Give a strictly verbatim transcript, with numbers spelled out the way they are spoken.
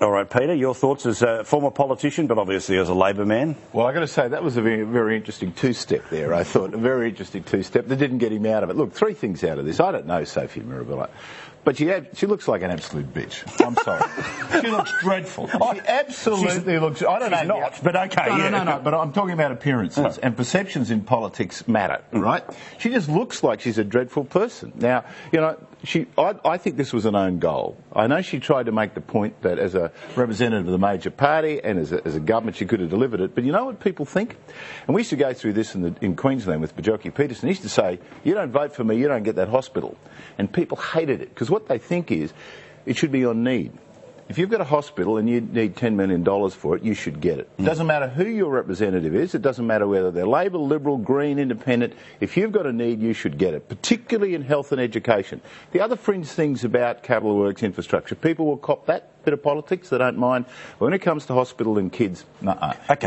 All right, Peter, your thoughts as a former politician, but obviously as a Labor man? Well, I've got to say, that was a very, very interesting two-step there, I thought. A very interesting two-step that didn't get him out of it. Look, three things out of this. I don't know Sophia Mirabella, but she had, she looks like an absolute bitch. I'm sorry. She looks dreadful. She absolutely looks... I don't She's know. not, but okay. No, yeah. no, no, no, but I'm talking about appearances, and perceptions in politics matter, right? She just looks like she's a dreadful person. Now, you know, she. I, I think this was an own goal. I know she tried to make the point that as a representative of the major party and as a, as a government she could have delivered it, but you know what people think? And we used to go through this in, the, in Queensland with Bajorki Peterson. He used to say, you don't vote for me, you don't get that hospital. And people hated it, because what they think is it should be on need. If you've got a hospital and you need ten million dollars for it, you should get it. It doesn't matter who your representative is. It doesn't matter whether they're Labor, Liberal, Green, Independent. If you've got a need, you should get it, particularly in health and education. The other fringe things about capital works infrastructure, people will cop that bit of politics. They don't mind. But when it comes to hospital and kids, nuh-uh. Okay.